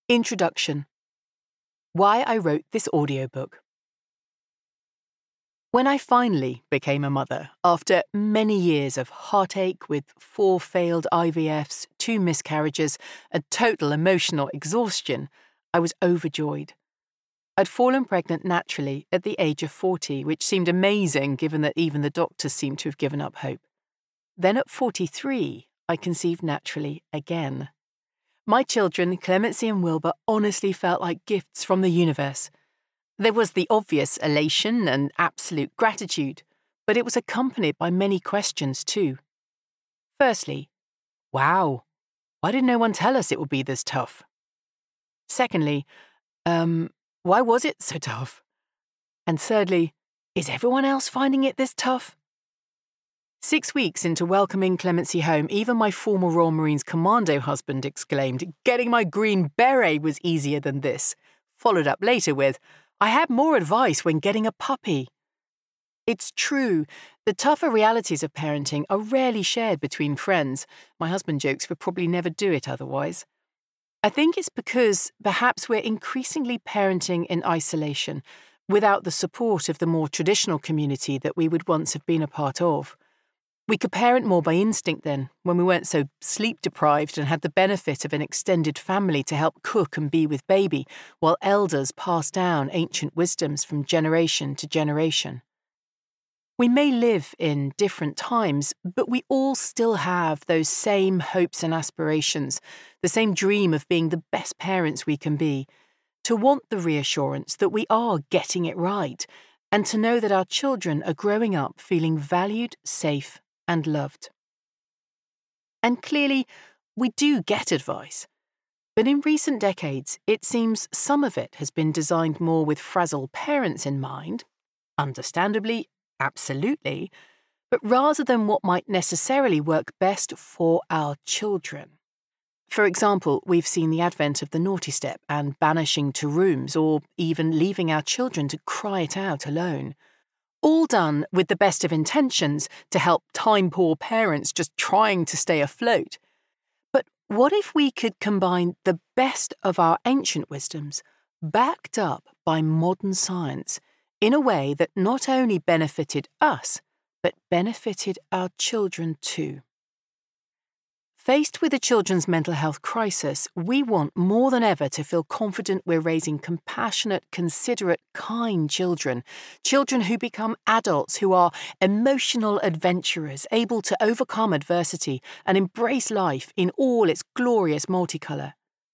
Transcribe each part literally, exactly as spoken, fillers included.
Introduction. Why I wrote this audiobook. When I finally became a mother, after many years of heartache with four failed I V Fs, two miscarriages, and total emotional exhaustion, I was overjoyed. I'd fallen pregnant naturally at the age of forty, which seemed amazing given that even the doctors seemed to have given up hope. Then at forty-three, I conceived naturally again. My children, Clemency and Wilbur, honestly felt like gifts from the universe. There was the obvious elation and absolute gratitude, but it was accompanied by many questions too. Firstly, wow, why did no one tell us it would be this tough? Secondly, um, why was it so tough? And thirdly, is everyone else finding it this tough? Six weeks into welcoming Clemency home, even my former Royal Marines Commando husband exclaimed, "Getting my green beret was easier than this," followed up later with, "I had more advice when getting a puppy." It's true, the tougher realities of parenting are rarely shared between friends. My husband jokes we'll probably never do it otherwise. I think it's because perhaps we're increasingly parenting in isolation, without the support of the more traditional community that we would once have been a part of. We could parent more by instinct then, when we weren't so sleep-deprived and had the benefit of an extended family to help cook and be with baby, while elders passed down ancient wisdoms from generation to generation. We may live in different times, but we all still have those same hopes and aspirations, the same dream of being the best parents we can be, to want the reassurance that we are getting it right, and to know that our children are growing up feeling valued, safe, and loved. And clearly, we do get advice. But in recent decades, it seems some of it has been designed more with frazzled parents in mind, understandably, absolutely, but rather than what might necessarily work best for our children. For example, we've seen the advent of the naughty step and banishing to rooms, or even leaving our children to cry it out alone. All done with the best of intentions to help time-poor parents just trying to stay afloat. But what if we could combine the best of our ancient wisdoms, backed up by modern science, in a way that not only benefited us, but benefited our children too? Faced with a children's mental health crisis, we want more than ever to feel confident we're raising compassionate, considerate, kind children, children who become adults who are emotional adventurers, able to overcome adversity and embrace life in all its glorious multicolour.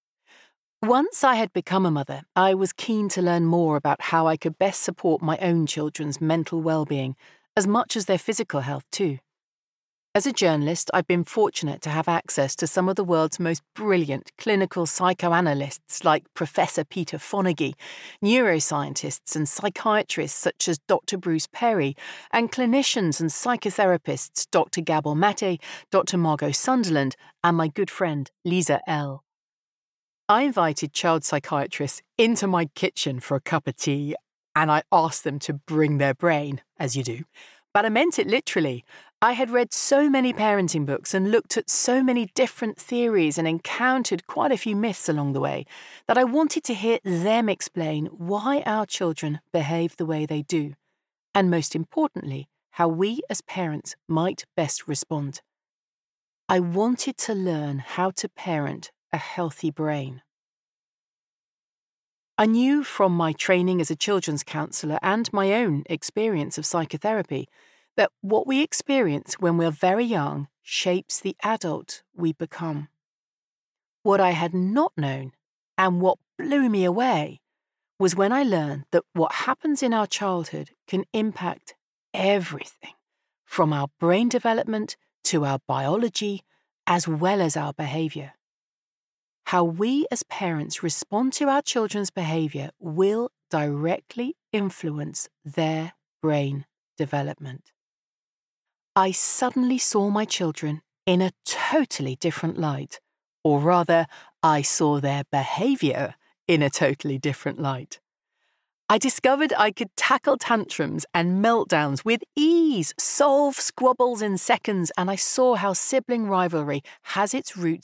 Once I had become a mother, I was keen to learn more about how I could best support my own children's mental well-being, as much as their physical health too. As a journalist, I've been fortunate to have access to some of the world's most brilliant clinical psychoanalysts like Professor Peter Fonagy, neuroscientists and psychiatrists such as Doctor Bruce Perry, and clinicians and psychotherapists Doctor Gabor Mate, Doctor Margot Sunderland, and my good friend Lisa L. I invited child psychiatrists into my kitchen for a cup of tea, and I asked them to bring their brain, as you do. But I meant it literally. I had read so many parenting books and looked at so many different theories and encountered quite a few myths along the way that I wanted to hear them explain why our children behave the way they do, and most importantly, how we as parents might best respond. I wanted to learn how to parent a healthy brain. I knew from my training as a children's counsellor and my own experience of psychotherapy that what we experience when we're very young shapes the adult we become. What I had not known, and what blew me away, was when I learned that what happens in our childhood can impact everything, from our brain development to our biology, as well as our behaviour. How we as parents respond to our children's behaviour will directly influence their brain development. I suddenly saw my children in a totally different light, or rather, I saw their behaviour in a totally different light. I discovered I could tackle tantrums and meltdowns with ease, solve squabbles in seconds, and I saw how sibling rivalry has its roots